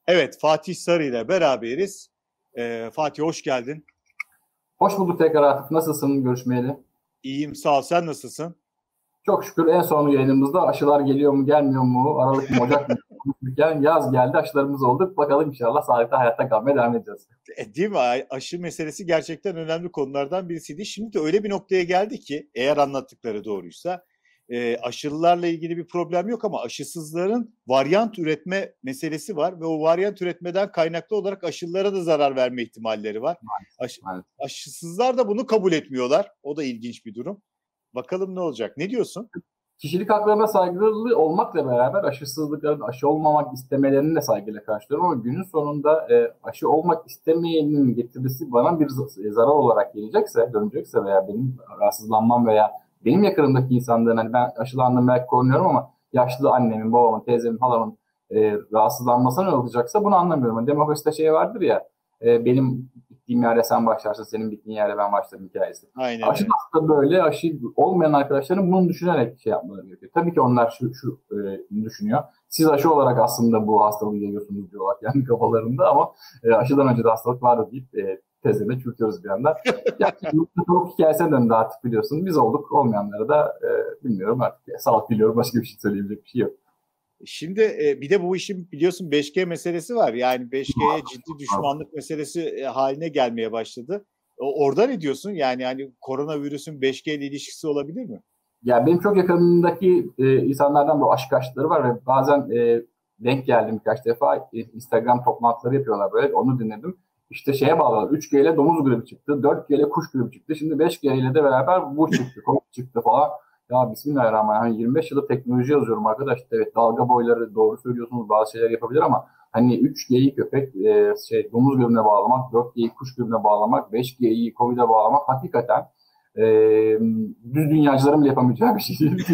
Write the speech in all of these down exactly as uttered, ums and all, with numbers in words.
Evet, Fatih Sarı ile beraberiz. Ee, Fatih hoş geldin. Hoş bulduk tekrar Atıf. Nasılsın görüşmeyeli? İyiyim, sağ ol. Sen nasılsın? Çok şükür en son yayınımızda aşılar geliyor mu gelmiyor mu? Aralık mı Ocak mı? konuşurken yaz geldi, aşılarımız olduk. Bakalım inşallah sağlıklı hayatta kalmaya devam edeceğiz. E, değil mi? Aşı meselesi gerçekten önemli konulardan birisiydi. Şimdi de öyle bir noktaya geldi ki eğer anlattıkları doğruysa e, aşılılarla ilgili bir problem yok ama aşısızların varyant üretme meselesi var ve o varyant üretmeden kaynaklı olarak aşılılara da zarar verme ihtimalleri var. Aş, Evet. aşısızlar da bunu kabul etmiyorlar. O da ilginç bir durum. Bakalım ne olacak? Ne diyorsun? Kişilik haklarına saygılı olmakla beraber aşısızlıkların, aşı olmamak istemelerinin de saygıyla karşılıyorum ama günün sonunda e, aşı olmak istemeyenin getirisi bana bir zarar olarak gelecekse, dönecekse veya benim rahatsızlanmam veya benim yakınımdaki insanların, hani ben aşılandım belki korunuyorum ama yaşlı annemin, babamın, teyzemin, halamın e, rahatsızlanmasına ne olacaksa bunu anlamıyorum. Yani demokraside şey vardır ya, e, benim gittiğim yerde sen başlarsın, senin bittiğin yerde ben başlarım hikayesi. Aynen Aşı öyle. da böyle, aşı olmayan arkadaşların bunu düşünerek şey yapmaları gerekiyor. Tabii ki onlar şu, şu e, düşünüyor. Siz aşı olarak aslında bu hastalığı yayıyorsunuz diyorlar kendi kafalarında ama e, aşıdan önce de hastalık vardı deyip e, tezlerine çürütüyoruz bir anda. Çok hikayesine döndü artık biliyorsun. Biz olduk, olmayanlara da e, bilmiyorum artık. E, sağlık biliyorum, başka bir şey söyleyebilecek bir şey yok. Şimdi e, bir de bu işin biliyorsun beş G meselesi var. Yani beş G'ye ciddi düşmanlık meselesi e, haline gelmeye başladı. O, orada ne diyorsun? Yani hani koronavirüsün beş G ile ilişkisi olabilir mi? Ya benim çok yakınımdaki e, insanlardan bu aşı karşıtları var ve bazen e, denk geldim birkaç defa. E, Instagram toplantıları yapıyorlar böyle. Onu dinledim. İşte şeye bağladılar. üç G ile domuz gribi çıktı. dört G ile kuş gribi çıktı. Şimdi beş G ile de beraber bu çıktı. Covid çıktı falan. Ya Bismillahirrahmanirrahim. Hani yirmi beş yıldır teknoloji yazıyorum arkadaş. Evet, dalga boyları doğru söylüyorsunuz. Bazı şeyler yapabilir ama hani üç G'yi köpek e, şey domuz gribine bağlamak, dört G'yi kuş gribine bağlamak, beş G'yi Covid'e bağlamak hakikaten e, düz dünyacıların bile yapamayacağı bir şey değil.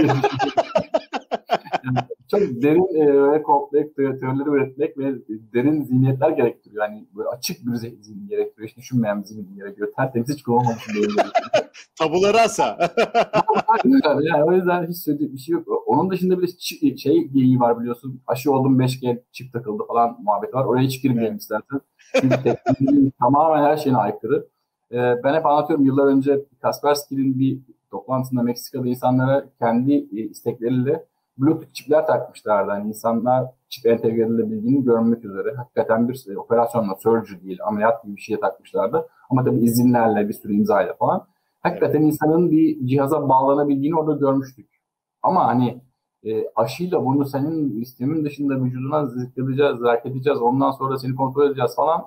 Yani çok derin e, ve kompleks teorileri üretmek ve derin zihniyetler gerektiriyor. Yani böyle açık bir zihin gerektiriyor. Hiç düşünmeyen bir zihin gerektiriyor. Tertemiz hiç kullanmamışım benim gerektiriyor. Tabuları asa. Yani o yüzden hiç söyleyecek bir şey yok. Onun dışında bir de şey geyiği var biliyorsun. Aşı oldum beş G çift takıldı falan muhabbeti var. Oraya hiç girmeyelim Evet. istersen. Çünkü teknolojinin tamamen her şeyine aykırı. Ee, ben hep anlatıyorum yıllar önce Kaspersky'nin bir toplantısında Meksika'da insanlara kendi istekleriyle Bluetooth çipler takmışlardı. Yani insanlar çip entegre edilebildiğini görmek üzere. Hakikaten bir operasyonla, surgery değil, ameliyat gibi bir şeye takmışlardı. Ama tabii izinlerle, bir sürü imzayla falan. Hakikaten Evet. insanın bir cihaza bağlanabildiğini orada görmüştük. Ama hani e, aşıyla bunu senin istemin dışında vücuduna zıklayacağız, zerk edeceğiz, ondan sonra seni kontrol edeceğiz falan.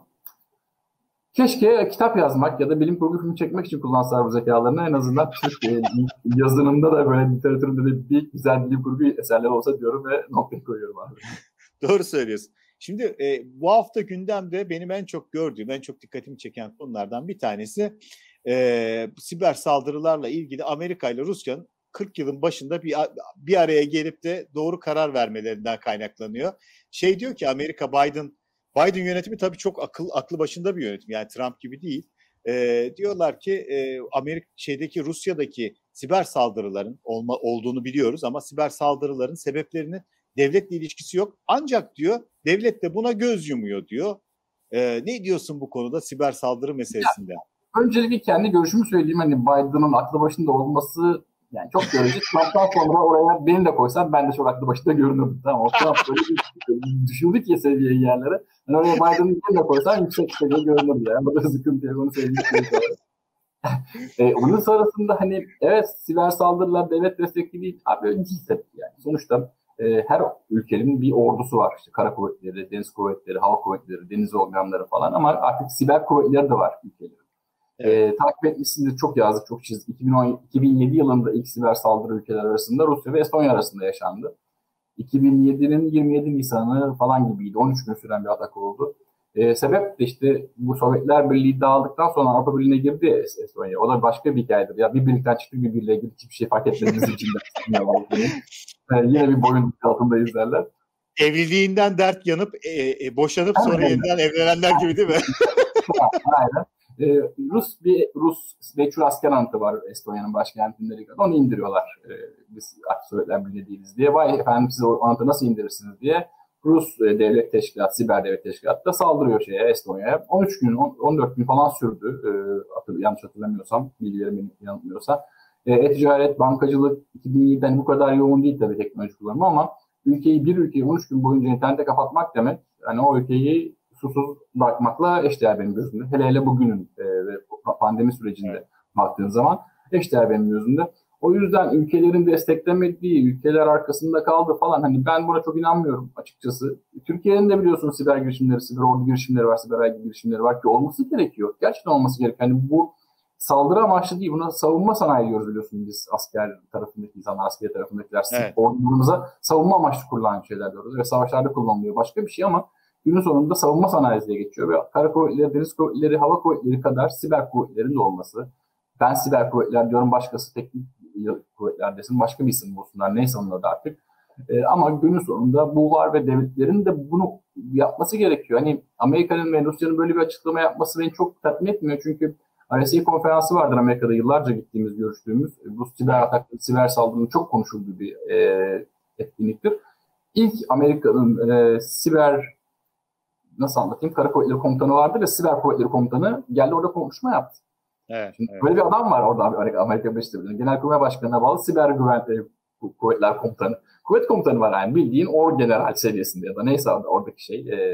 Keşke kitap yazmak ya da bilim kurgu filmi çekmek için kullansalar bu zekalarını. En azından Türk e, yazılımda da böyle literatüründe de bir güzel bilim kurgu eserler olsa diyorum ve noktayı koyuyorum abi. Doğru söylüyorsun. Şimdi e, bu hafta gündemde benim en çok gördüğüm, en çok dikkatimi çeken konulardan bir tanesi e, siber saldırılarla ilgili Amerika ile Rusya'nın kırk yılın başında bir bir araya gelip de doğru karar vermelerinden kaynaklanıyor. Şey diyor ki Amerika Biden Biden yönetimi tabii çok akıl aklı başında bir yönetim. Yani Trump gibi değil. E, diyorlar ki e, Amerika şeydeki Rusya'daki siber saldırıların olma, olduğunu biliyoruz ama siber saldırıların sebeplerini devletle ilişkisi yok. Ancak diyor devlet de buna göz yumuyor diyor. Ee, ne diyorsun bu konuda siber saldırı meselesinde? Öncelikle kendi görüşümü söyleyeyim. Hani Biden'ın aklı başında olması yani çok görece. Trump'tan sonra oraya beni de koysam ben de çok aklı başında görünürdüm. Tamam, o Trump böyle bir düşürdük ya seviyeyi yerlere. Yani oraya Biden'ı beni de koysam yüksek seviye görünürdü yani. Bu da sıkıntı yok. Onu söyleyeyim. e, onun sonrasında hani evet siber saldırılar devlet destekli değil. Abi öyle değil tabii yani. Sonuçta e, her ülkenin bir ordusu var. İşte kara kuvvetleri, deniz kuvvetleri, hava kuvvetleri, deniz organları falan ama artık siber kuvvetleri de var ülkelerin. Evet. E, takip etmişsindir çok yazdık, çok çizdik. iki bin on, iki bin yedi yılında ilk siber saldırı ülkeler arasında Rusya ve Estonya arasında yaşandı. iki bin yedinin yirmi yedi Nisan'ı falan gibiydi. on üç gün süren bir atak oldu. E, sebep de işte bu Sovyetler Birliği dağıldıktan sonra Avrupa Birliği'ne girdi ya Estonya. O da başka bir hikayedir. Ya bir birlikten çıktık bir birliğe girdik hiçbir şey fark etmediğimiz için de. e, yine bir boyun altındayız derler. Evliliğinden dert yanıp e, e, boşanıp sonra Aynen. yeniden evlenenler gibi değil mi? Aynen. Ee, Rus bir Rus meçhul asker anıtı var Estonya'nın başkentinde Riga'da. Onu indiriyorlar. Ee, biz Sovyetler Birliği değiliz diye. Vay efendim siz o anıtı nasıl indirirsiniz diye. Rus e, devlet teşkilatı, siber devlet teşkilatı da saldırıyor şeye, Estonya'ya. on üç gün, on dört gün falan sürdü. E, hatır, yanlış hatırlamıyorsam, bilgilerim beni yanıltmıyorsa. E, e-ticaret, bankacılık iki bin yediden bu kadar yoğun değil tabii teknoloji kullanımı ama ülkeyi, bir ülkeyi on üç gün boyunca internete kapatmak demek, yani o ülkeyi susuz bırakmakla eşdeğer benim gözümde. Hele hele bugünün e, ve pandemi sürecinde evet. baktığın zaman eşdeğer benim gözümde. O yüzden ülkelerin desteklemediği, ülkeler arkasında kaldı falan. Hani ben buna çok inanmıyorum açıkçası. Türkiye'nin de biliyorsunuz siber girişimleri, siber ordu girişimleri var, siber aygı girişimleri var ki olması gerekiyor. Gerçekten olması gerekiyor. Yani bu saldırı amaçlı değil. Buna savunma sanayi diyoruz biliyorsunuz biz asker tarafındaki insanlar, asker tarafındakiler. Evet. Ordumuza savunma amaçlı kurulan şeyler diyoruz. Ve savaşlarda kullanılıyor başka bir şey ama günün sonunda savunma sanayisi diye geçiyor. Ve kara kuvvetleri, deniz kuvvetleri, hava kuvvetleri kadar siber kuvvetlerin de olması. Ben siber kuvvetler diyorum, başkası teknik kuvvetler desin, başka bir isim bulsunlar. Neyse onunla da artık. E, ama günün sonunda bu var ve devletlerin de bunu yapması gerekiyor. Hani Amerika'nın ve Rusya'nın böyle bir açıklama yapması beni çok tatmin etmiyor. Çünkü R S A konferansı vardır Amerika'da yıllarca gittiğimiz, görüştüğümüz. Bu siber atak, siber saldırının çok konuşulduğu bir e, etkinliktir. İlk Amerika'nın e, siber, nasıl anlatayım, Kara Kuvvetleri Komutanı vardı ve Siber Kuvvetleri Komutanı geldi orada konuşma yaptı. Evet, Şimdi evet. Böyle bir adam var orada Amerika Birleşik Devletleri. Genelkurmay Başkanı'na bağlı Siber Güvenlik Kuvvetler Komutanı. Kuvvet Komutanı var yani, bildiğin orgeneral seviyesinde ya da neyse oradaki şey e,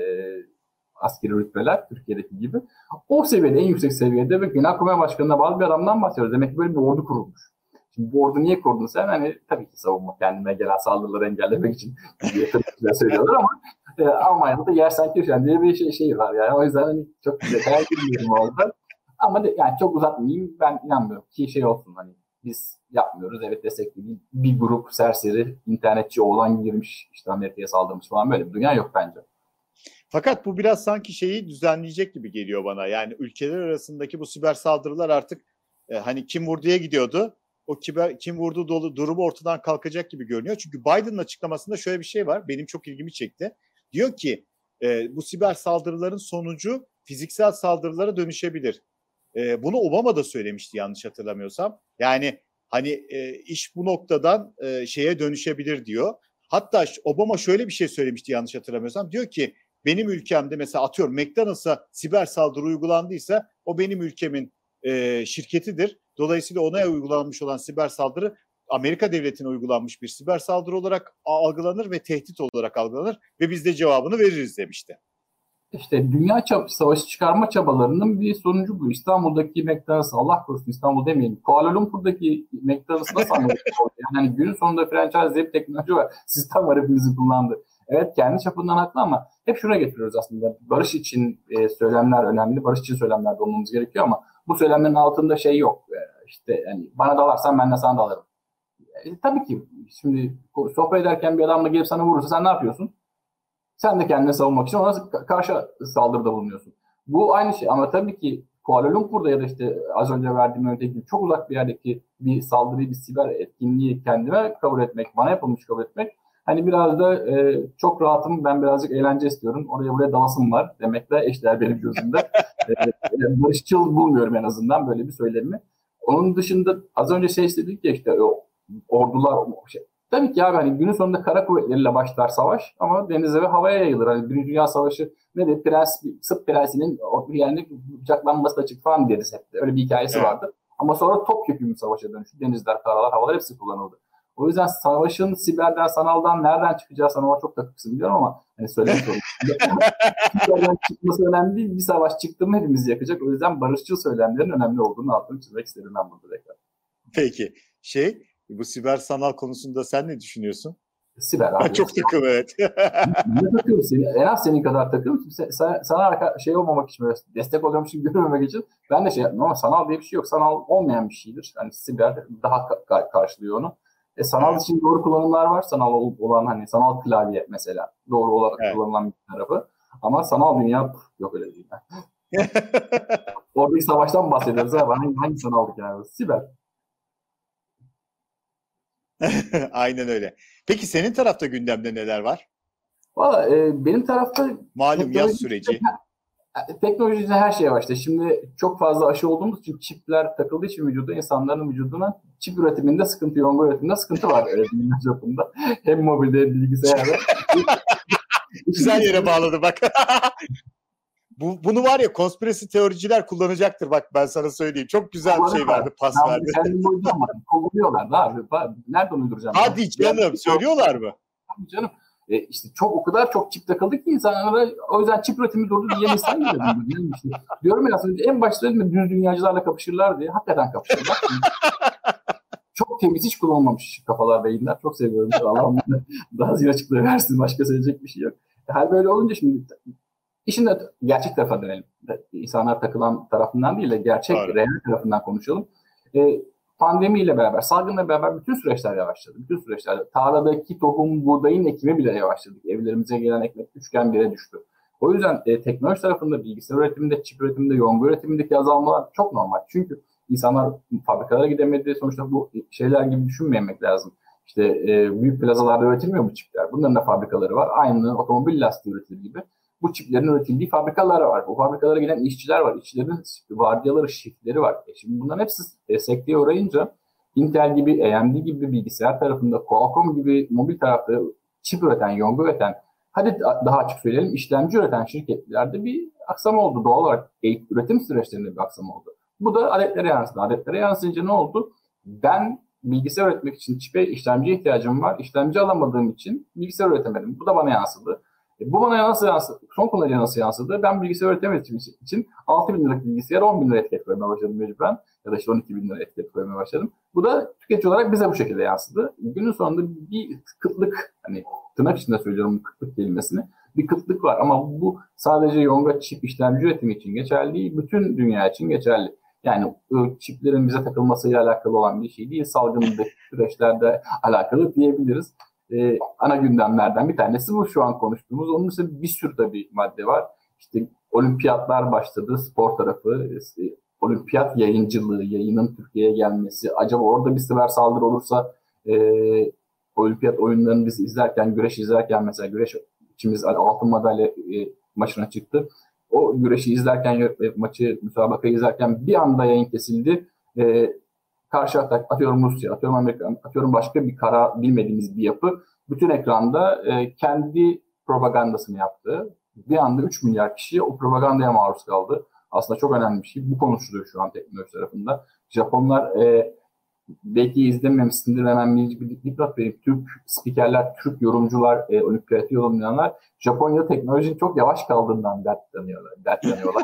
askeri rütbeler Türkiye'deki gibi. O seviyede, en yüksek seviyede ve Genelkurmay Başkanı'na bağlı bir adamdan bahsediyoruz. Demek ki böyle bir ordu kurulmuş. Şimdi bu ordu niye kurdun sen? Hani tabii ki savunma, kendine gelen saldırıları engellemek için diye tabii söylüyorlar ama e, Almanya'da da yersen kirşen diye bir şey, şey var yani. O yüzden hani çok detaya girmiyorum orada. Ama de, yani çok uzatmayayım, ben inanmıyorum ki şey olsun, hani biz yapmıyoruz, evet destekleyin. Bir grup serseri internetçi oğlan girmiş işte Amerika'ya saldırmış falan, böyle bir dünya yok bence. Fakat bu biraz sanki şeyi düzenleyecek gibi geliyor bana. Yani ülkeler arasındaki bu siber saldırılar artık e, hani kim vurduya gidiyordu. O kiber, kim vurdu dolu durumu ortadan kalkacak gibi görünüyor. Çünkü Biden'ın açıklamasında şöyle bir şey var. Benim çok ilgimi çekti. Diyor ki e, bu siber saldırıların sonucu fiziksel saldırılara dönüşebilir. E, bunu Obama da söylemişti yanlış hatırlamıyorsam. Yani hani e, iş bu noktadan e, şeye dönüşebilir diyor. Hatta Obama şöyle bir şey söylemişti yanlış hatırlamıyorsam. Diyor ki benim ülkemde mesela atıyorum McDonald's'a siber saldırı uygulandıysa o benim ülkemin e, şirketidir. Dolayısıyla ona uygulanmış olan siber saldırı Amerika devletine uygulanmış bir siber saldırı olarak algılanır ve tehdit olarak algılanır ve biz de cevabını veririz demişti. İşte dünya çap, savaşı çıkarma çabalarının bir sonucu bu. İstanbul'daki McDonald's, Allah korusun İstanbul demeyelim, Kuala Lumpur'daki McDonald's nasıl anladık? Yani günün sonunda franchise diye bir teknoloji var. Sistem var, hepimizi kullandı. Evet, kendi çapından haklı ama hep şuna getiriyoruz aslında. Barış için e, söylemler önemli. Barış için söylemlerde olmamız gerekiyor ama bu söylemlerin altında şey yok. E, işte yani bana dalarsan ben de sana dalarım. E, tabii ki şimdi sohbet ederken bir adamla gelip sana vurursa sen ne yapıyorsun? Sen de kendini savunmak için ona karşı saldırıda bulunuyorsun. Bu aynı şey ama tabii ki Kuala Lumpur'da ya da işte az önce verdiğim örnekteki çok uzak bir yerdeki bir saldırıyı, bir siber etkinliği kendime kabul etmek, bana yapılmış kabul etmek, hani biraz da e, çok rahatım, ben birazcık eğlence istiyorum, oraya buraya dalasım var demekle eşdeğer benim gözümde. e, barışçıl bulmuyorum en azından böyle bir söylemi. Onun dışında az önce şey istedik ya işte o, ordular şey. Tabii ki abi hani günün sonunda kara kuvvetleriyle başlar savaş ama denize ve havaya yayılır. Hani Birinci Dünya Savaşı nedir? Prens, Sırp prensinin yani bıçaklanması da çıktı falan deriz hep. Öyle bir hikayesi evet. vardı. Ama sonra topyekun bir savaşa dönüştü. Denizler, karalar, havalar hepsi kullanıldı. O yüzden savaşın siberden, sanaldan nereden çıkacağı sana çok takıksın biliyorum ama hani söylemiş olayım. Siberden çıkması önemli değil. Bir savaş çıktı mı hepimizi yakacak. O yüzden barışçıl söylemlerin önemli olduğunu altını çizmek istedim ben burada tekrar. Peki. Şey, bu siber sanal konusunda sen ne düşünüyorsun? Siber abi. Çok takım evet. Ne takıyorum seni? En az senin kadar takıyorum. Sen, sana şey olmamak için, destek oluyormuş gibi görmemek için ben de şey yapmıyorum ama sanal diye bir şey yok. Sanal olmayan bir şeydir. Yani siber daha ka- karşılıyor onu. E, sanal evet. için doğru kullanımlar var. Sanal olan hani sanal klavye mesela doğru olarak evet. kullanılan bir tarafı. Ama sanal dünya yok öyle değil. Oradaki savaştan bahsediyoruz abi. Hangi, hangi sanaldık yani? Siber. Aynen öyle. Peki senin tarafta gündemde neler var? Valla e, benim tarafta malum yaz süreci. Teknolojide her şey var işte. Şimdi çok fazla aşı olduğumuz için çipler takıldığı için vücuda, insanların vücuduna çip üretiminde sıkıntı, yonga üretiminde sıkıntı var. Öyle dünya çapında. Hem mobilde hem bilgisayarda. Güzel yere bağladı bak. Bu, bunu var ya konspirasi teoriciler kullanacaktır bak ben sana söyleyeyim. Çok güzel bir şey verdi, pas ben verdi. Kendim uyduramadım. Kullanıyorlar da abi. Nereden uyduracağım? Hadi ben? canım yani, söylüyorlar mı? Tabii canım. E işte çok o kadar çok çip takıldı ki insanlara, o yüzden çip üretimi durdu diye insan geliyor. işte. Diyorum ya aslında en başta dedim düz dünyacılarla kapışırlar diye. Hakikaten kapışırlar. Çok temiz, hiç kullanılmamış kafalar, beyinler. Çok seviyorum. Allah'ım daha ziyade açıklığı versin. Başka söyleyecek bir şey yok. Her böyle olunca şimdi işin de gerçek tarafa dönelim. İnsanlar takılan tarafından değil de gerçek, evet, reel tarafından konuşalım. E, pandemiyle beraber, salgınla beraber bütün süreçler yavaşladı. Bütün süreçler. Tarladaki tohum, buğdayın ekimi bile yavaşladı. Evlerimize gelen ekmek üçgen bire düştü. O yüzden e, teknoloji tarafında, bilgisayar üretiminde, çip üretiminde, yonga üretimindeki azalmalar çok normal. Çünkü insanlar fabrikalara gidemedi. Sonuçta bu şeyler gibi düşünmemek lazım. İşte e, büyük plazalarda üretilmiyor bu çipler. Bunların da fabrikaları var. Aynı otomobil lastiği üretilir gibi. Bu çiplerin üretildiği fabrikalar var. Bu fabrikalara giden işçiler var. İşçilerin vardiyaları, shiftleri var. E şimdi bunların hepsi e, sekteye uğrayınca Intel gibi, A M D gibi bilgisayar tarafında, Qualcomm gibi mobil tarafta çip üreten, yonga üreten, hadi daha açık söyleyelim, işlemci üreten şirketlerde bir aksama oldu. Doğal olarak üretim süreçlerinde bir aksama oldu. Bu da adetlere yansıdı. Adetlere yansıyınca ne oldu? Ben bilgisayar üretmek için çipe, işlemciye ihtiyacım var. İşlemci alamadığım için bilgisayar üretemedim. Bu da bana yansıdı. E, bu bana nasıl yansıdı? Son kullanıcıya nasıl yansıdı? Ben bilgisayar üretemediğim için altı bin liralık bilgisayara on bin lira etiket koymaya başladım mecburen. Ya da işte on iki bin lira etiket koymaya başladım. Bu da tüketici olarak bize bu şekilde yansıdı. Günün sonunda bir kıtlık, hani tırnak içinde söylüyorum kıtlık kelimesini, bir kıtlık var ama bu sadece yonga çip işlemci üretimi için geçerli değil, bütün dünya için geçerli. Yani çiplerin bize takılmasıyla alakalı olan bir şey değil, salgındaki süreçlerde alakalı diyebiliriz. Ee, ana gündemlerden bir tanesi bu şu an konuştuğumuz. Onun dışında bir sürü de bir madde var. İşte olimpiyatlar başladı, spor tarafı, işte, olimpiyat yayıncılığı, yayının Türkiye'ye gelmesi. Acaba orada bir siber saldırı olursa e, olimpiyat oyunlarını biz izlerken, güreş izlerken mesela güreş içimiz altın madalya e, maçına çıktı. O güreşi izlerken, maçı, müsabakayı izlerken bir anda yayın kesildi. E, karşı atak, atıyorum Rusya, atıyorum Amerika, atıyorum başka bir kara bilmediğimiz bir yapı bütün ekranda e, kendi propagandasını yaptı. Bir anda üç milyar kişi o propagandaya maruz kaldı. Aslında çok önemli bir şey. Bu konuşuluyor şu an teknoloji tarafında. Japonlar e, belki izlememişsindir, hemen bir, bir dikkat vereyim. Türk spikerler, Türk yorumcular, e, olimpiyatı yorumlayanlar Japonya'da teknolojinin çok yavaş kaldığından dertleniyorlar. dertleniyorlar.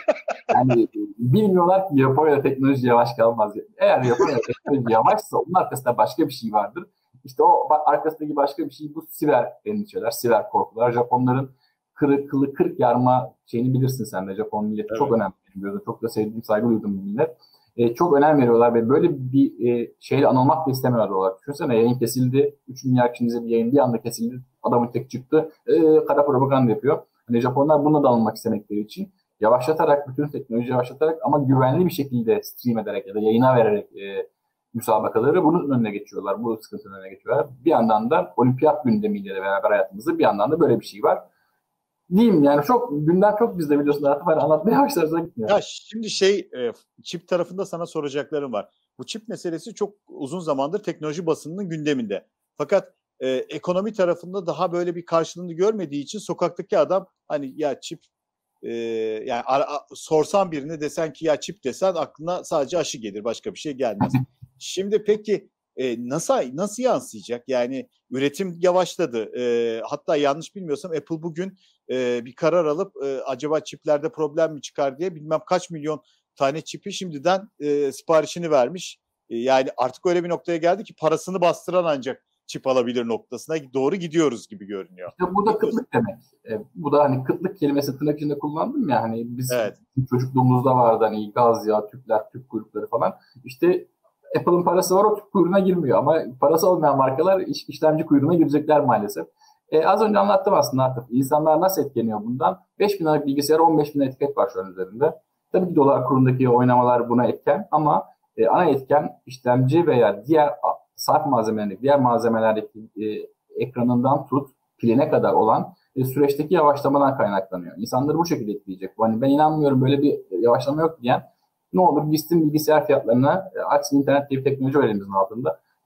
Yani bilmiyorlar ki Japonya'da teknoloji yavaş kalmaz. Eğer Japonya'da teknoloji yavaşsa onun arkasında başka bir şey vardır. İşte o arkasındaki başka bir şey bu siber endişeler, siber korkular. Japonların kırık, kılı, kırk yarma şeyini bilirsin sen de. Japon milleti evet. Çok önemli. Çok da sevdiğim, saygı duyduğum bir millet. E, çok önem veriyorlar ve böyle bir e, şeyle anılmak da istemiyorlar olarak. Düşünsene yayın kesildi. üç milyar kişinin bir yayın bir anda kesildi. Adamın tek çıktı. E, kara propaganda yapıyor. Hani Japonlar bununla da anılmak istemekleri için yavaşlatarak, bütün teknoloji yavaşlatarak ama güvenli bir şekilde stream ederek ya da yayına vererek e, müsabakaları bunun önüne geçiyorlar. Bu sıkıntının önüne geçiyorlar. Bir yandan da olimpiyat gündemiyle beraber hayatımızda bir yandan da böyle bir şey var. Diyeyim yani çok gündem çok bizde biliyorsun artık ben anlatmaya başlarsa gitmiyor. Ya şimdi şey e, çip tarafında sana soracaklarım var. Bu çip meselesi çok uzun zamandır teknoloji basınının gündeminde. Fakat e, ekonomi tarafında daha böyle bir karşılığını görmediği için sokaktaki adam hani ya çip e, yani ara, a, sorsan birine desen ki ya çip desen aklına sadece aşı gelir, başka bir şey gelmez. Şimdi peki e, nasıl nasıl yansıyacak? Yani üretim yavaşladı. E, hatta yanlış bilmiyorsam Apple bugün e, bir karar alıp e, acaba çiplerde problem mi çıkar diye bilmem kaç milyon tane çipi şimdiden e, siparişini vermiş. E, yani artık öyle bir noktaya geldi ki parasını bastıran ancak çip alabilir noktasına doğru gidiyoruz gibi görünüyor. İşte bu da kıtlık demek. E, bu da hani kıtlık kelimesi tırnak içinde kullandım ya hani biz evet. Çocukluğumuzda vardı hani gaz yağı, tüpler, tüp kuyrukları falan. İşte Apple'ın parası var o tüp kuyruğuna girmiyor ama parası olmayan markalar iş, işlemci kuyruğuna girecekler maalesef. E, az önce anlattım aslında artık. İnsanlar nasıl etkileniyor bundan? beş bin liralık bilgisayar on beş bin etiket var şu an üzerinde. Tabii ki dolar kurundaki oynamalar buna etken ama e, ana etken işlemci veya diğer sarf malzemelerindeki, diğer malzemelerdeki e, ekranından tut, piline kadar olan e, süreçteki yavaşlamadan kaynaklanıyor. İnsanları bu şekilde etkileyecek. Yani ben inanmıyorum böyle bir yavaşlama yok diyen ne olur gitsin bilgisayar fiyatlarına, e, açsın internet diye bir teknoloji var elimizin altında.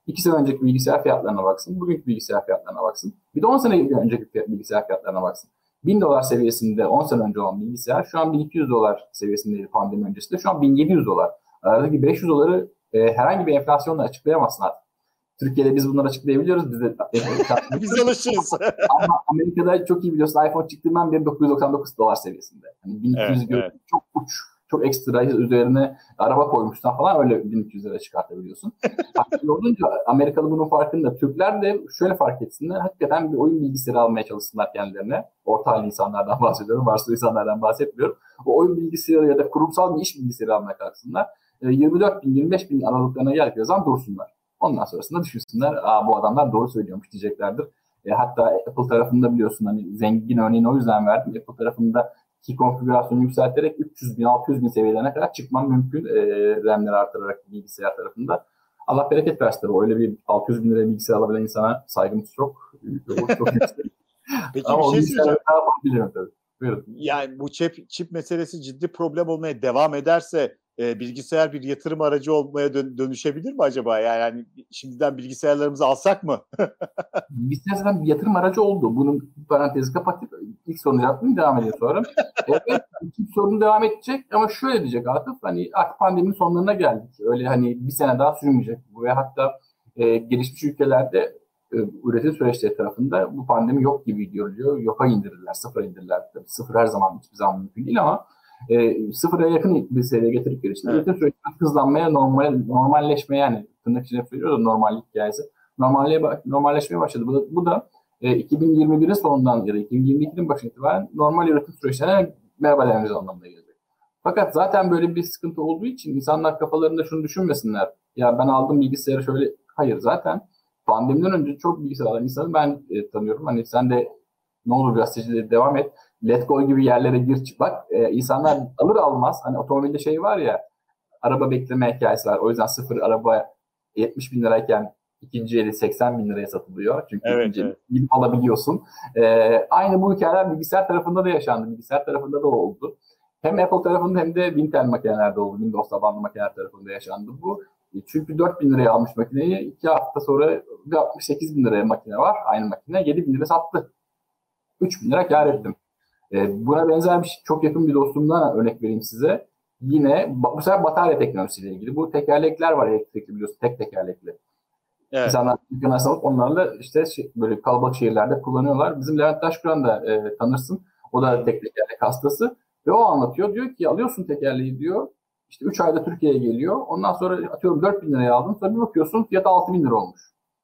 iki sene önceki bilgisayar fiyatlarına baksın, bugünkü bilgisayar fiyatlarına baksın. Bir de on sene önceki bilgisayar fiyatlarına baksın. bin dolar seviyesinde on sene önce olan bilgisayar şu an bin iki yüz dolar seviyesindeydi pandemi öncesinde. Şu an bin yedi yüz dolar. Aradaki beş yüz doları e, herhangi bir enflasyonla açıklayamazsın artık. Türkiye'de biz bunları açıklayabiliyoruz. Biz de biz alışırız. Ama Amerika'da çok iyi biliyorsun, iPhone çıktığından beri dokuz yüz doksan dokuz dolar seviyesinde. Hani bin iki yüz evet, evet. Çok uç, çok ekstra üzerine araba koymuşsan falan öyle bin iki yüz lira çıkartabiliyorsun. Olunca Amerikalı bunun farkında. Türkler de şöyle fark etsinler. Hakikaten bir oyun bilgisayarı almaya çalışsınlar kendilerine. Orta halli insanlardan bahsediyorum. Varsıl insanlardan bahsetmiyorum. O oyun bilgisayarı ya da kurumsal bir iş bilgisayarı almaya kalksınlar. yirmi dört bin yirmi beş bin aralıklarına geldikleri zaman dursunlar. Ondan sonrasında düşünsünler. Aa, bu adamlar doğru söylüyormuş diyeceklerdir. E, hatta Apple tarafında biliyorsun hani zengin örneğini o yüzden verdim. Apple tarafında ki konfigürasyonu yükselterek üç yüz bin altı yüz bin seviyelerine kadar çıkmam mümkün. E, RAM'leri artırarak bilgisayar tarafında. Allah bereket versin. Öyle bir altı yüz bin liraya bilgisayar alabilen insana saygımız çok. çok yüksek. Peki ama bir şey söyleyeceğim. Daha yapabilirim tabii. Buyurun. Yani bu çip, çip meselesi ciddi problem olmaya devam ederse e, bilgisayar bir yatırım aracı olmaya dön- dönüşebilir mi acaba? Yani, yani şimdiden bilgisayarlarımızı alsak mı? Bilgisayar zaten bir yatırım aracı oldu. Bunun parantezi kapatıp ilk sorunu yapmayayım, devam ediyor sonra. Evet, ilk sorunu devam edecek ama şöyle diyecek Atıf, hani artık pandeminin sonlarına geldik. Öyle hani bir sene daha sürmeyecek. Ve hatta e, gelişmiş ülkelerde e, üretim süreçleri tarafında bu pandemi yok gibi görülüyor. Yoka indirirler, sıfıra indirirler. Tabii sıfır her zaman hiçbir zaman mümkün değil ama e, sıfıra yakın bir seviyeye getirip geliştirdi. Evet. Üretim süreçleri hızlanmaya, normal, normalleşmeye, yani tırnak içine söylüyoruz normallik hikayesi. Normalleşmeye başladı. Bu da, bu da e, iki bin yirmi birin sonundan ya da iki bin yirmi ikinin başına itibaren normal üretim süreçlerine merhaba dememiz anlamına gelecek. Fakat zaten böyle bir sıkıntı olduğu için insanlar kafalarında şunu düşünmesinler. Ya ben aldım bilgisayarı şöyle. Hayır, zaten pandemiden önce çok bilgisayar alan insanı ben e, tanıyorum. Hani sen de ne olur gazeteciliğe devam et. Let Go gibi yerlere gir çık. Bak e, insanlar alır almaz. Hani otomobilde şey var ya, araba bekleme hikayesi var. O yüzden sıfır araba yetmiş bin lirayken ikinci eli seksen bin liraya satılıyor. Çünkü evet, ikinci evet. eli alabiliyorsun. Ee, aynı bu hikayeler bilgisayar tarafında da yaşandı. Bilgisayar tarafında da oldu. Hem Apple tarafında hem de Intel makinelerde oldu. Windows tabanlı makineler tarafında yaşandı bu. Çünkü dört bin liraya almış makineyi iki hafta sonra bir altmış sekiz bin liraya makine var. Aynı makine yedi bin lira sattı. üç bin lira kar ettim. Ee, buna benzer bir şey, çok yakın bir dostumdan örnek vereyim size. Yine bu sefer batarya teknolojisiyle ilgili. Bu tekerlekler var elektrikli, biliyorsun, tek tekerlekli. Evet. İnsanlar dükkanı alıp onlarla işte şey, böyle kalabalık şehirlerde kullanıyorlar. Bizim Levent Taşkıran da e, tanırsın. O da tek tekerlek hastası. Ve o anlatıyor. Diyor ki alıyorsun tekerleği diyor. İşte üç ayda Türkiye'ye geliyor. Ondan sonra atıyorum dört bin liraya aldın. Sonra bir bakıyorsun fiyatı altı bin lira olmuş.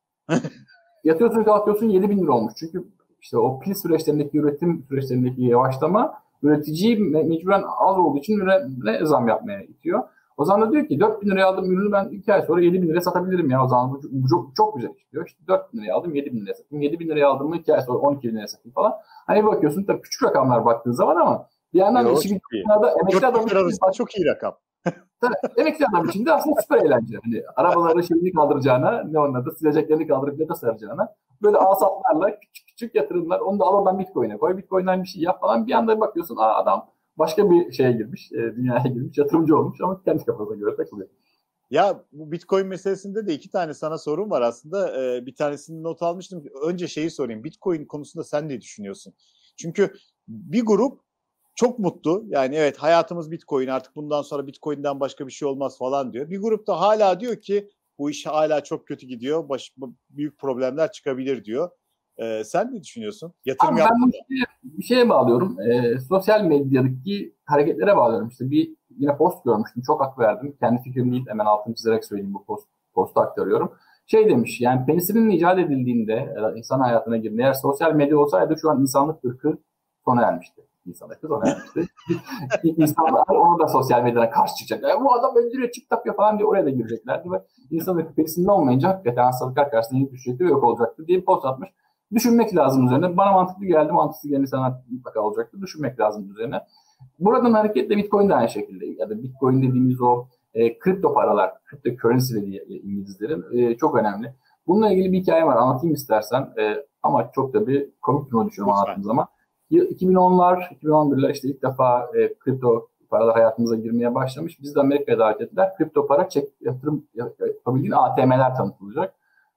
Yatıyorsun kalkıyorsun yedi bin lira olmuş. Çünkü işte o pil süreçlerindeki, üretim süreçlerindeki yavaşlama üreticiyi mecburen az olduğu için ürüne zam yapmaya itiyor. O zaman da diyor ki dört bin liraya aldığım ürünü ben iki ay sonra yedi bin liraya satabilirim ya. O zaman bu, bu çok, çok güzel iş diyor. İşte dört bin liraya aldım, yedi bin liraya satayım. yedi bin liraya aldım mı iki ay sonra on iki bin liraya satayım falan. Hani bakıyorsun tabii küçük rakamlar baktığın zaman ama bir yandan da işi gücünde emekli adam için çok iyi rakam. Tabii, emekli adam için de aslında süper eğlence. Hani arabaları şeyini kaldıracağına, ne onun adı, sileceklerini kaldırıp yata saracağına böyle asaplarla küçük küçük yatırımlar, onu da al oradan Bitcoin'e koy, Bitcoin'den bir şey yap falan. Bir anda bakıyorsun aa, adam başka bir şeye girmiş, e, dünyaya girmiş, yatırımcı olmuş ama kendi kafasına göre takılıyor. Ya bu Bitcoin meselesinde de iki tane sana sorum var aslında. Ee, bir tanesini not almıştım. Önce şeyi sorayım. Bitcoin konusunda sen ne düşünüyorsun? Çünkü bir grup çok mutlu. Yani evet, hayatımız Bitcoin, artık bundan sonra Bitcoin'den başka bir şey olmaz falan diyor. Bir grup da hala diyor ki bu iş hala çok kötü gidiyor. Baş, büyük problemler çıkabilir diyor. Ee, sen ne düşünüyorsun? Yatırım yaptın mı? Bir şeye bağlıyorum. E, sosyal medyadaki hareketlere bağlıyorum. İşte bir yine post görmüştüm. Çok hak verdim. Kendi fikrim değil. Hemen altını çizerek söyleyeyim, bu post, postu aktarıyorum. Şey demiş, yani penisilin icat edildiğinde insan hayatına girdiğinde eğer sosyal medya olsaydı şu an insanlık ırkı sona ermişti. İnsanlık sona ermişti. İnsanlar ona da sosyal medyadan karşı çıkacak. Yani bu adam öldürüyor, çık yapıyor falan diye oraya da gireceklerdi ve insan ırkı penisilin olmayınca hakikaten hastalıklar karşısında yeni düşecekti ve yok olacaktı diye bir post atmış. Düşünmek lazım üzerine. Bana mantıklı geldi. Mantıksız gelen insanlar mutlaka olacaktı. Düşünmek lazım üzerine. Buradan hareketle Bitcoin de aynı şekilde. Ya da Bitcoin dediğimiz o e, kripto paralar, kripto currency dediği İngilizlerin e, çok önemli. Bununla ilgili bir hikaye var. Anlatayım istersen. E, ama çok da bir komik bir düşünüyorum anlattığım zaman. iki bin onlar, iki bin on birler işte ilk defa e, kripto paralar hayatımıza girmeye başlamış. Biz de Amerika'ya davet ettiler. Kripto para çek, yatırım yapabildiğin A T M'ler tanıtılacak.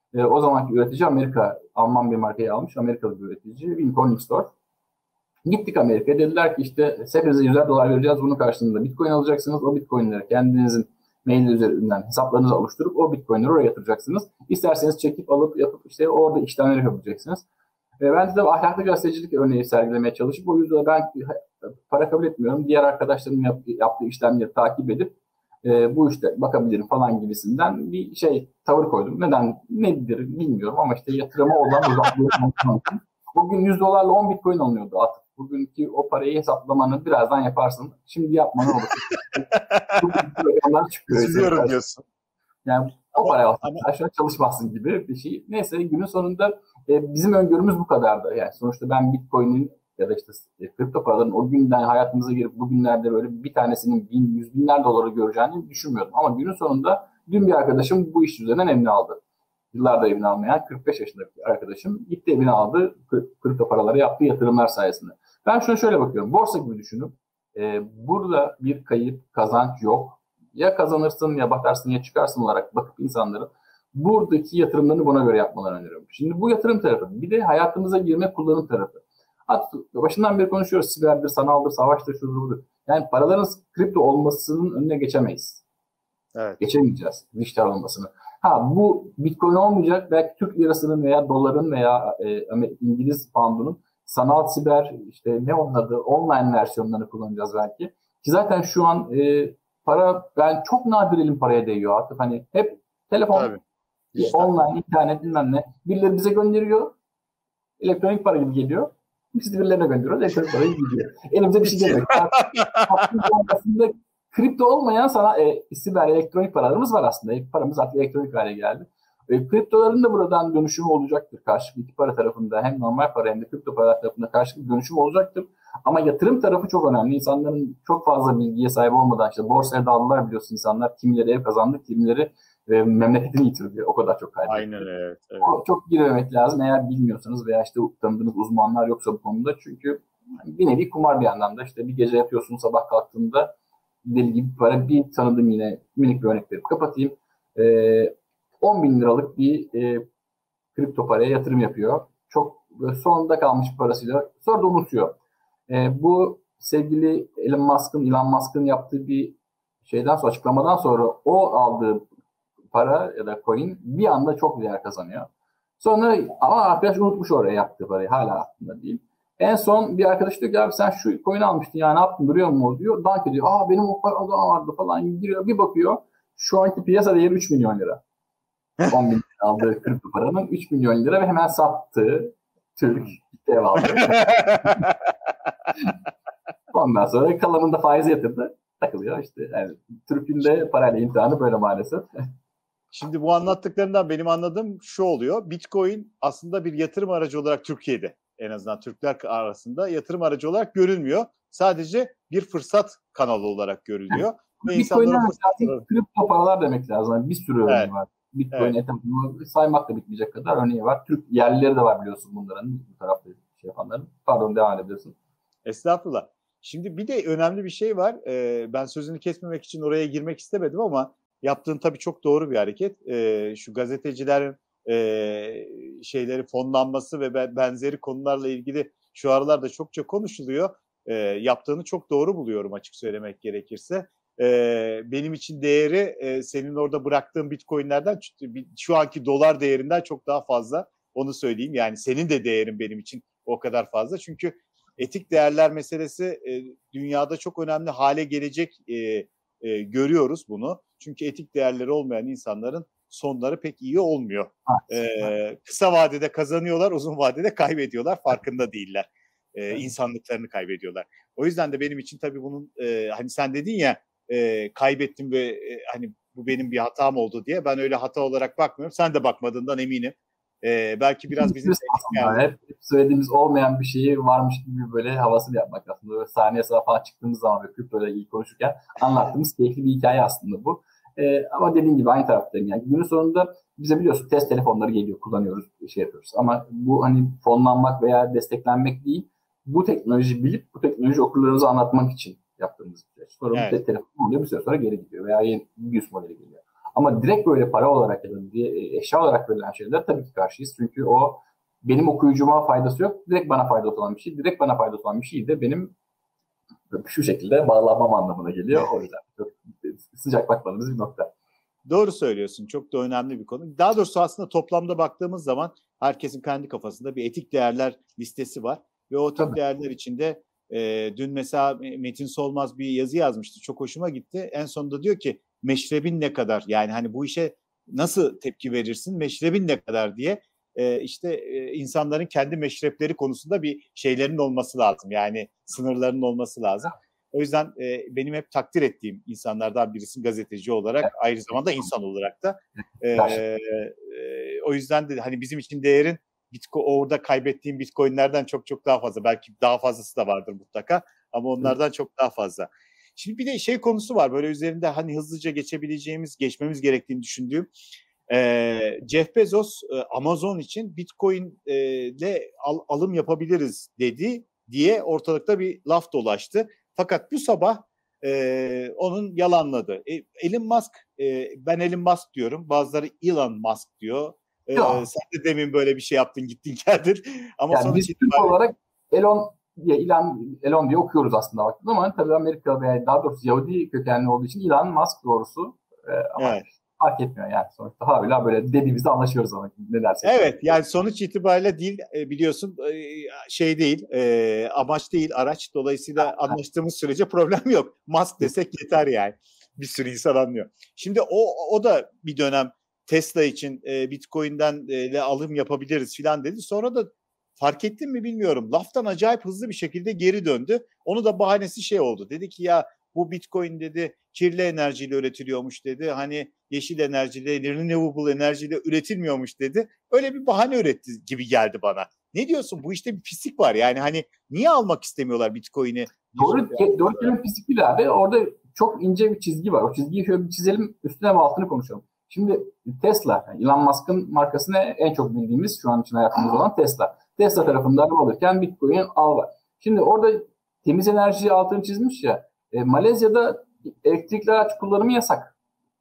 E, o zamanki üretici Amerika, Alman bir markayı almış. Amerikalı bir üretici. Wincorning Store. Gittik Amerika'ya. Dediler ki işte hepinize yüzer dolar vereceğiz. Bunun karşılığında Bitcoin alacaksınız. O Bitcoin'leri kendinizin mail üzerinden hesaplarınızı oluşturup o Bitcoin'leri oraya yatıracaksınız. İsterseniz çekip alıp yapıp işte orada işlemleri yapabileceksiniz. E, ben de ahlaklı gazetecilik örneği sergilemeye çalışıp o yüzden ben para kabul etmiyorum. Diğer arkadaşlarımın yap, yaptığı işlemleri takip edip e, bu işte bakabilirim falan gibisinden bir şey tavır koydum. Neden nedir bilmiyorum ama işte yatırıma olan uzaklığı o gün yüz dolarla on Bitcoin alınıyordu atıp. Bugünkü o parayı hesaplamanı birazdan yaparsın. Şimdi yapmanı olur. Üzülüyorum diyorsun. Yani o parayı alsın. Aşağı çalışmazsın gibi bir şey. Neyse günün sonunda e, bizim öngörümüz bu kadardı. Yani sonuçta ben Bitcoin'in ya da işte e, kripto paraların o günden hayatımıza girip bugünlerde böyle bir tanesinin bin, yüz binler doları göreceğini düşünmüyordum. Ama günün sonunda dün bir arkadaşım bu iş üzerinden emni aldı. Yıllarda evini almayan kırk beş yaşındaki arkadaşım gitti evini aldı kripto paralara yaptığı yatırımlar sayesinde. Ben şunu şöyle bakıyorum. Borsa gibi düşünün. Ee, burada bir kayıp, kazanç yok. Ya kazanırsın ya batarsın ya çıkarsın olarak bakıp insanların buradaki yatırımlarını buna göre yapmalarını öneriyorum. Şimdi bu yatırım tarafı. Bir de hayatımıza girme kullanım tarafı. Hatta başından beri konuşuyoruz. Siberdir, sanaldır, savaştır, şudur budur. Yani paraların kripto olmasının önüne geçemeyiz. Evet. Geçemeyeceğiz dijital olmasını. Ha bu Bitcoin olmayacak. Belki Türk lirasının veya doların veya e, İngiliz poundunun sanal siber işte ne onun adı online versiyonlarını kullanacağız belki. Ki zaten şu an e, para ben çok nadir elim paraya değiyor artık. Hani hep telefon, online, internet bilmem ne. Birileri bize gönderiyor. Elektronik para gibi geliyor. Biz de birilerine gönderiyoruz. Elektronik para gibi gidiyor. Elimize bir şey gelmiyor. Aslında kripto olmayan sana e, siber elektronik paralarımız var aslında. Paramız artık elektronik hale geldi. E, kriptoların da buradan dönüşümü olacaktır. Karşılıklı iki para tarafında hem normal para hem de kripto para tarafında karşılıklı dönüşüm olacaktır. Ama yatırım tarafı çok önemli. İnsanların çok fazla bilgiye sahip olmadan işte borsaya daldılar biliyorsun insanlar. Kimileri ev kazandı, kimileri e, memleketini yitirdi. O kadar çok kaybetti. Aynen evet. evet. Çok, çok girmemek lazım eğer bilmiyorsanız veya işte tanıdığınız uzmanlar yoksa bu konuda. Çünkü bir nevi kumar bir yandan da işte bir gece yatıyorsun sabah kalktığında deli gibi para bir tanıdığım yine minik bir örnek verip kapatayım. Ee, on bin liralık bir e, kripto paraya yatırım yapıyor. Çok sonunda kalmış parasıyla sonra da unutuyor. E, bu sevgili Elon Musk'ın Elon Musk'ın yaptığı bir şeyden sonra açıklamadan sonra o aldığı para ya da coin bir anda çok değer kazanıyor. Sonra ama arkadaş unutmuş oraya yaptığı parayı hala aklında değil. En son bir arkadaş diyor ki abi sen şu coin almıştın ya ne yaptın duruyor mu diyor. Dank ediyor. Aa benim o para vardı falan giriyor bir bakıyor. Şu anki piyasa değeri üç milyon lira. on bin lira aldığı kripto paranın üç milyon lira ve hemen sattı. Türk ev aldı. Ondan sonra kalanında faiz yatırdı. Takılıyor işte. Yani Türk'ün de parayla imtihanı böyle maalesef. Şimdi bu anlattıklarından benim anladığım şu oluyor. Bitcoin aslında bir yatırım aracı olarak Türkiye'de en azından Türkler arasında yatırım aracı olarak görülmüyor. Sadece bir fırsat kanalı olarak görülüyor. Ve Bitcoin'den kripto paralar demek lazım. Yani bir sürü örneği evet. var. Bitcoin, evet. Ethereum saymakla bitmeyecek kadar örneği var. Türk yerlileri de var biliyorsun bunların. Bu tarafta şey yapanların. Pardon devam edebilirsin. Estağfurullah. Şimdi bir de önemli bir şey var. Ee, ben sözünü kesmemek için oraya girmek istemedim ama yaptığın tabii çok doğru bir hareket. Ee, şu gazetecilerin e, şeyleri fonlanması ve benzeri konularla ilgili şu aralarda çokça konuşuluyor. E, yaptığını çok doğru buluyorum açık söylemek gerekirse. E, benim için değeri e, senin orada bıraktığın Bitcoin'lerden şu anki dolar değerinden çok daha fazla. Onu söyleyeyim. Yani senin de değerin benim için o kadar fazla. Çünkü etik değerler meselesi e, dünyada çok önemli hale gelecek e, e, görüyoruz bunu. Çünkü etik değerleri olmayan insanların sonları pek iyi olmuyor. E, kısa vadede kazanıyorlar, uzun vadede kaybediyorlar. Farkında değiller. E, insanlıklarını kaybediyorlar. O yüzden de benim için tabii bunun e, hani sen dedin ya e, kaybettim ve e, hani bu benim bir hatam oldu diye. Ben öyle hata olarak bakmıyorum. Sen de bakmadığından eminim. Ee, belki biraz bizim aslında hep söylediğimiz olmayan bir şeyi varmış gibi böyle havasını yapmak aslında. Böyle sahneye falan çıktığımız zaman ve kripto ile ilgili konuşurken anlattığımız keyifli bir hikaye aslında bu. Ee, ama dediğim gibi aynı taraftayım. Yani günün sonunda bize biliyorsun test telefonları geliyor, kullanıyoruz, şey yapıyoruz. Ama bu hani fonlanmak veya desteklenmek değil. Bu teknoloji bilip bu teknoloji okurlarımıza anlatmak için yaptığımız bir şey. Sonra evet. bu telefon oluyor bir süre sonra geri gidiyor veya yeni yüz modeli geliyor. Ama direkt böyle para olarak ya da eşya olarak verilen şeyler tabii ki karşıyız. Çünkü o benim okuyucuma faydası yok. Direkt bana faydası olan bir şey. Direkt bana faydası olan bir şey de benim şu şekilde bağlanmam anlamına geliyor. O yüzden çok sıcak bakmadığımız bir nokta. Doğru söylüyorsun. Çok da önemli bir konu. Daha doğrusu aslında toplamda baktığımız zaman herkesin kendi kafasında bir etik değerler listesi var. Ve o etik Tabii. değerler içinde e, dün mesela Metin Solmaz bir yazı yazmıştı. Çok hoşuma gitti. En sonunda diyor ki meşrebin ne kadar? Yani hani bu işe nasıl tepki verirsin? Meşrebin ne kadar diye. E, işte e, insanların kendi meşrepleri konusunda bir şeylerin olması lazım. Yani sınırlarının olması lazım. O yüzden e, benim hep takdir ettiğim insanlardan birisi gazeteci olarak, evet. Aynı zamanda insan olarak da. E, e, o yüzden de hani bizim için değerin Bitcoin, orada kaybettiğim Bitcoin'lerden çok çok daha fazla. Belki daha fazlası da vardır mutlaka ama onlardan çok daha fazla. Şimdi bir de şey konusu var, böyle üzerinde hani hızlıca geçebileceğimiz, geçmemiz gerektiğini düşündüğüm. Ee, Jeff Bezos e, Amazon için Bitcoin e, ile al, alım yapabiliriz dedi diye ortalıkta bir laf dolaştı. Fakat bu sabah e, onun yalanladı. E, Elon Musk, e, ben Elon Musk diyorum. Bazıları Elon Musk diyor. E, sen de demin böyle bir şey yaptın, gittin geldin. Ama yani biz Türk itibariyle... olarak Elon diye, Elon, Elon diye okuyoruz aslında baktığında ama tabii Amerika veya daha doğrusu Yahudi kökenli olduğu için Elon Musk doğrusu. E, ama evet. Fark etmiyor yani. Sonuçta hala böyle dediğimizde anlaşıyoruz ama ne dersek. Evet, yani sonuç itibariyle değil, biliyorsun şey değil, amaç değil, araç. Dolayısıyla anlaştığımız sürece problem yok. Musk desek yeter yani. Bir sürü insan anlıyor. Şimdi o o da bir dönem Tesla için Bitcoin'den ile alım yapabiliriz falan dedi. Sonra da fark ettin mi bilmiyorum. Laftan acayip hızlı bir şekilde geri döndü. Onu da bahanesi şey oldu. Dedi ki ya bu Bitcoin dedi kirli enerjiyle üretiliyormuş dedi. Hani yeşil enerjiyle, renewable enerjiyle üretilmiyormuş dedi. Öyle bir bahane üretti gibi geldi bana. Ne diyorsun? Bu işte bir pislik var. Yani hani niye almak istemiyorlar Bitcoin'i? Doğru, doğru kelime pislik değil abi. Orada çok ince bir çizgi var. O çizgiyi şöyle bir çizelim, üstüne ve altını konuşalım. Şimdi Tesla, yani Elon Musk'ın markasını en çok bildiğimiz şu an için hayatımızda olan Tesla. Tesla tarafında araba alırken Bitcoin al var. Şimdi orada temiz enerji altını çizmiş ya, e, Malezya'da elektrikli araç kullanımı yasak.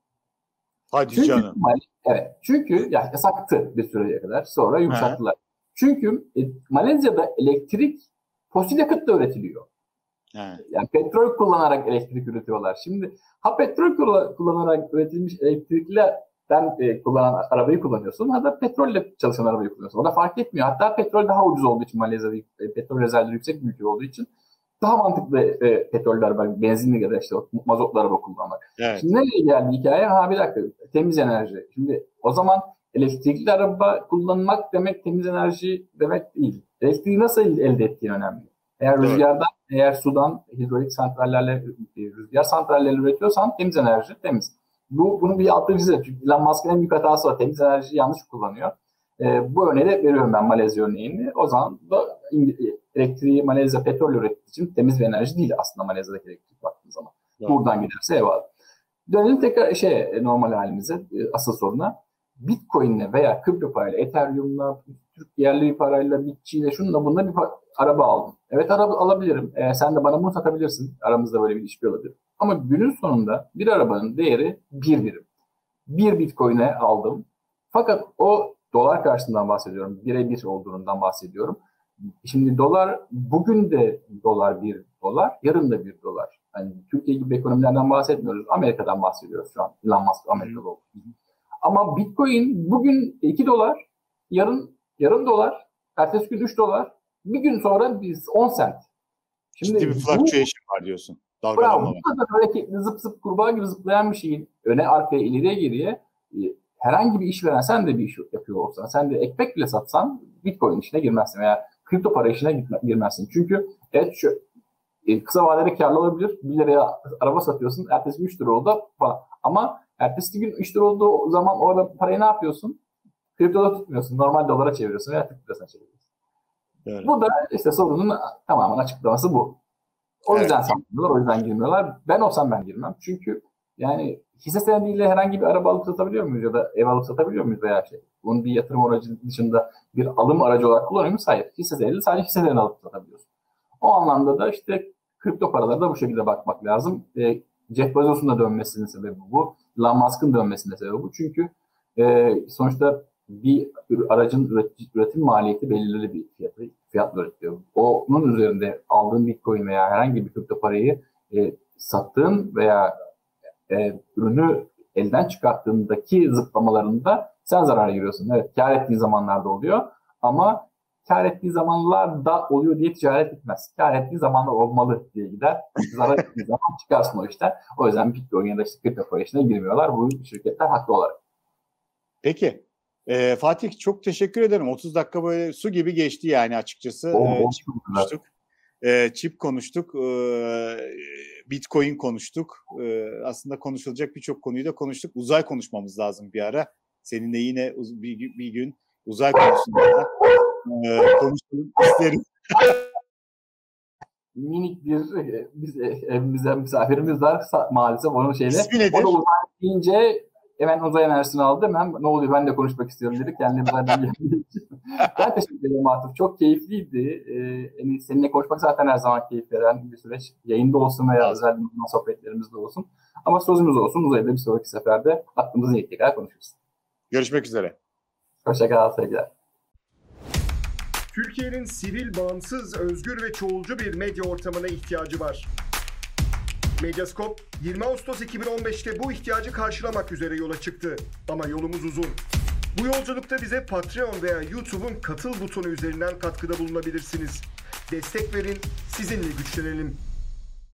Hadi çünkü, canım. Evet. Çünkü yani yasaktı bir süreye kadar. Sonra yumuşattılar. He. Çünkü e, Malezya'da elektrik fosil yakıtla üretiliyor. He. Yani petrol kullanarak elektrik üretiyorlar. Şimdi ha petrol kullanarak üretilmiş elektrikten e, kullanan arabayı kullanıyorsun, ha da petrolle çalışan arabayı kullanıyorsun. O da fark etmiyor. Hatta petrol daha ucuz olduğu için, Malezya'da e, petrol rezervleri yüksek bir ülke olduğu için daha mantıklı e, petrollü araba, benzinli ya da işte mazotlu araba kullanmak. Evet. Şimdi nereye geldi hikaye? Ha bir dakika, temiz enerji. Şimdi o zaman elektrikli araba kullanmak demek temiz enerji demek değil. Elektriği nasıl elde ettiğin önemli. Eğer evet. rüzgardan, eğer sudan, hidrolik santrallerle, rüzgar santrallerle üretiyorsan temiz enerji temiz. Bu bunun bir altı çizelim. Çünkü Elon Musk'ın en büyük hatası var. Temiz enerjiyi yanlış kullanıyor. E, bu örneği de veriyorum ben, Malezya örneğini. O zaman da elektriği Malezya petrol ürettiği için temiz bir enerji değil aslında Malezya'daki elektrik baktığın zaman. Evet. Buradan giderse eyvallah. Dönelim tekrar şey normal halimize, asıl soruna. Bitcoin'le veya kripto parayla, Ethereum'la, Türk yerli bir parayla, Bitçi'yle, şununla bununla bir araba aldım. Evet, araba alabilirim. Ee, sen de bana bunu satabilirsin. Aramızda böyle bir ilişki olabilir. Ama günün sonunda bir arabanın değeri bir birim. Bir Bitcoin'e aldım. Fakat o dolar karşısından bahsediyorum. Bire bir olduğundan bahsediyorum. Şimdi dolar, bugün de dolar bir dolar, yarın da bir dolar. Yani Türkiye gibi ekonomilerden bahsetmiyoruz. Amerika'dan bahsediyoruz şu an. Elon Musk Amerika'da oldu. Ama Bitcoin bugün iki dolar, yarın yarım dolar, ertesi gün üç dolar, bir gün sonra biz on sent. Şimdi ciddi bir fluctuation var diyorsun. Dalgalanma. Bu kadar hareketli, zıp zıp kurbağa gibi zıplayan bir şeyin öne arkaya ileriye geriye herhangi bir iş veren, sen de bir iş yapıyor olsan, sen de ekmek bile satsan Bitcoin işine girmezsin veya kripto para işine girmezsin. Çünkü evet şu kısa vadede karlı olabilir. bir liraya araba satıyorsun, ertesi gün üç lira oldu falan. Ama ertesi gün üç lira olduğu zaman orada parayı ne yapıyorsun? Kriptoda tutmuyorsun. Normal dolara çeviriyorsun veya Türk lirasına çeviriyorsun. Evet. Bu da işte sorunun tamamen açıklaması bu. O evet. yüzden satmıyorlar, o yüzden girmiyorlar. Ben olsam ben girmem. Çünkü yani hisse senediyle herhangi bir araba alıp satabiliyor muyuz ya da ev alıp satabiliyor muyuz veya şey? Bunun bir yatırım aracı dışında bir alım aracı olarak kullanıyor muyuz? Hayır. Hisse senediyle sadece hisse senedini alıp satabiliyoruz. O anlamda da işte kripto paralara da bu şekilde bakmak lazım. E, Jeff Bezos'un da dönmesinin sebebi bu. Elon Musk'ın dönmesine sebep bu. Çünkü e, sonuçta bir aracın üretim, üretim maliyeti belirli bir fiyatı, fiyatla üretiyor. Onun üzerinde aldığın Bitcoin veya herhangi bir kripto parayı e, sattığın veya e, ürünü elden çıkarttığındaki zıplamalarında sen zarar giriyorsun. Evet, kar ettiği zamanlarda oluyor ama kar ettiği zamanlarda oluyor diye ticaret bitmez. Kar ettiği zamanlar olmalı diye gider. Zarar ettiği zaman çıkarsın o işten. O yüzden Bitcoin ya da işte kripto para işine girmiyorlar. Bu şirketler haklı olarak. Peki. Ee, Fatih çok teşekkür ederim. otuz dakika böyle su gibi geçti yani açıkçası. Oh, ee, oh, çip konuştuk. Ee, çip konuştuk. Ee, Bitcoin konuştuk. Ee, aslında konuşulacak birçok konuyu da konuştuk. Uzay konuşmamız lazım bir ara. Seninle yine uz- bir, bir gün uzay konusunda e, konuşalım isterim. Minik bir biz, evimize misafirimiz var maalesef onun şeyle. İsmi nedir? O da uzay deyince hemen uzay enerjisini aldı. Hemen ne oluyor ben de konuşmak istiyorum dedik. Kendine uzaydan geldiği için. Ben teşekkür ederim Atıf. Çok keyifliydi. Ee, yani seninle konuşmak zaten her zaman keyif veren bir süreç. Yayında olsun veya özel sohbetlerimizde olsun. Ama sözümüz olsun. Uzayda bir sonraki seferde aklımızın yettiği kadar konuşuruz. Görüşmek üzere. Hoşçakal sevgiler. Türkiye'nin sivil, bağımsız, özgür ve çoğulcu bir medya ortamına ihtiyacı var. Medyascope, yirmi Ağustos iki bin on beş'te bu ihtiyacı karşılamak üzere yola çıktı. Ama yolumuz uzun. Bu yolculukta bize Patreon veya YouTube'un katıl butonu üzerinden katkıda bulunabilirsiniz. Destek verin, sizinle güçlenelim.